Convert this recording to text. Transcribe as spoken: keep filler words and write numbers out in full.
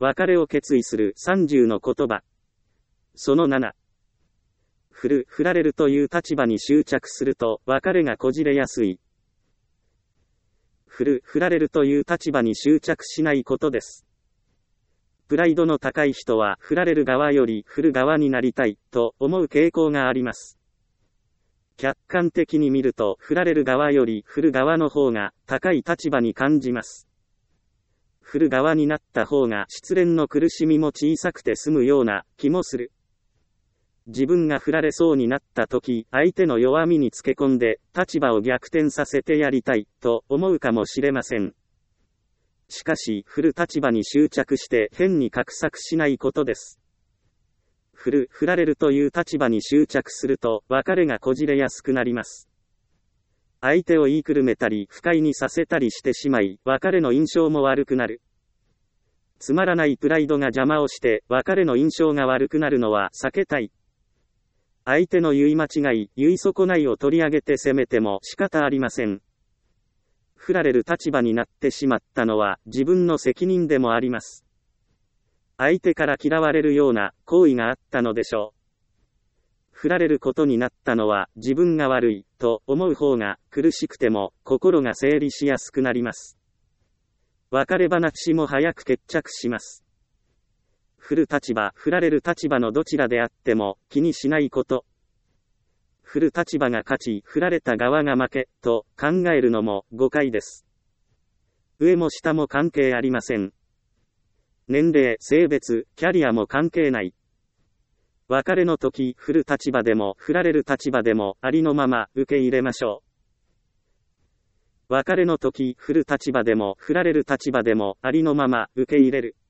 別れを決意するさんじゅうの言葉。そのなな。振る、振られるという立場に執着すると別れがこじれやすい。振る、振られるという立場に執着しないことです。プライドの高い人は振られる側より振る側になりたいと思う傾向があります。客観的に見ると振られる側より振る側の方が高い立場に感じます。振る側になった方が失恋の苦しみも小さくて済むような気もする。自分が振られそうになった時、相手の弱みにつけ込んで立場を逆転させてやりたいと思うかもしれません。しかし、振る立場に執着して変に画策しないことです。振る、振られるという立場に執着すると別れがこじれやすくなります。相手を言いくるめたり不快にさせたりしてしまい、別れの印象も悪くなる。つまらないプライドが邪魔をして別れの印象が悪くなるのは避けたい。相手の言い間違い、言い損ないを取り上げて責めても仕方ありません。振られる立場になってしまったのは自分の責任でもあります。相手から嫌われるような行為があったのでしょう。振られることになったのは自分が悪いと思う方が苦しくても心が整理しやすくなります。別れ話も早く決着します。振る立場、振られる立場のどちらであっても気にしないこと。振る立場が勝ち、振られた側が負けと考えるのも誤解です。上も下も関係ありません。年齢、性別、キャリアも関係ない。別れの時、振る立場でも振られる立場でもありのまま受け入れましょう。別れの時、振る立場でも振られる立場でもありのまま受け入れる。